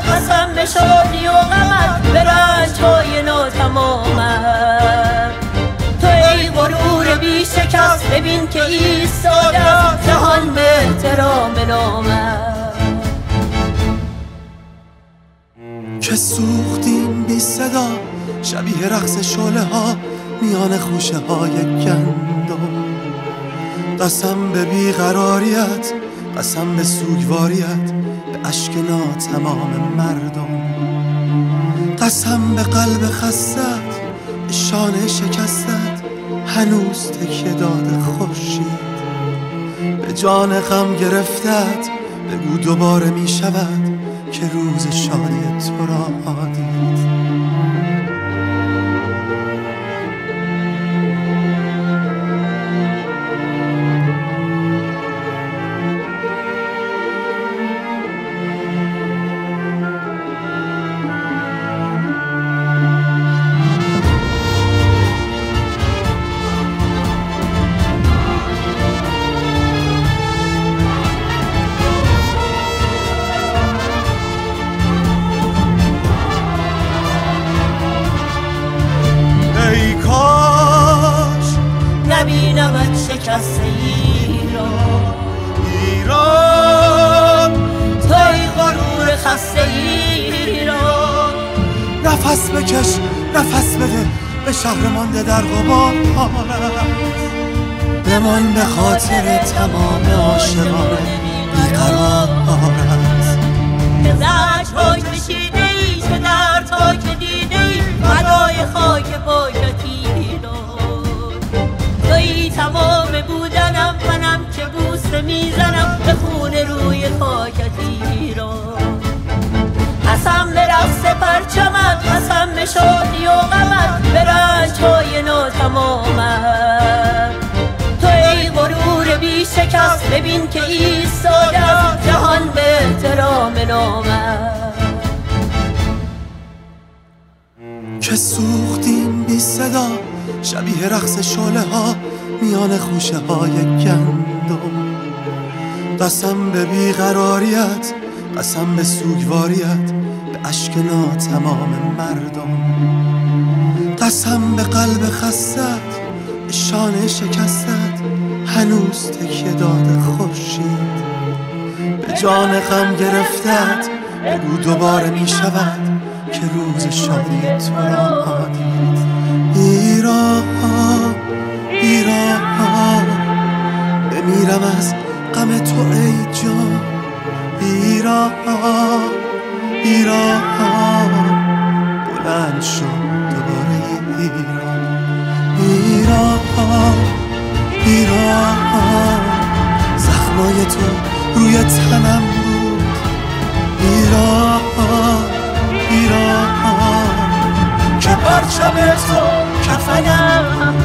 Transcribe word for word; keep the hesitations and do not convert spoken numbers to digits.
قسم به شادی و غمت، به رنج‌های ناتمامت. تو ای غرور بی شکست، ببین که ایستاده جهان به احترام نامت. که سوختیم بی صدا شبیه رقص شعله ها میان خوشه های گندم. قسم به بیقراریت، قسم به سوگواریت، به اشک ناتمام مردم. قسم به قلب خستت، به شانه شکستت، هنوز تکیه داده خورشید. به جان غم گرفتت، بگو دوباره می شود که روز شادی تو را دید. نبینمت شکست ایران، ایران تو ای غرور خسته ایران. نفس بکش، نفس بده، به شهر مانده در غبار بمان، به خاطر تمام عاشقان بیقرارت. به زجرهای کشیده ای، چه دردها که دیده ای، فدای خاک پایت ایران. تویی تمام بودنم، منم که بوسه میزنم به خون روی خاکت ایران. قسم به رقص پرچمت، قسم به شادی و غمت، به رنج‌های ناتمامت. تو ای غرور بی شکست، ببین که ایستاده جهان به احترام نامت. که سوختیم بی صدا شبیه رقص شعله ها میان خوشه های گندم. قسم به بیقراریت، قسم به سوگواریت، به اشک ناتمام مردم. قسم به قلب خستت، به شانه شکستت، هنوز تکیه داده خورشید. به جان غم گرفتت، بگو دوباره می شود که روز شادی تو را دید. ایران، ایران بمیرم از غم تو ای جان. ایران، ایران بلند شد دوباره ایران. ایران، ایران زخمای تو روی تنم بود. ایران، ایران که پرچم تو کفنم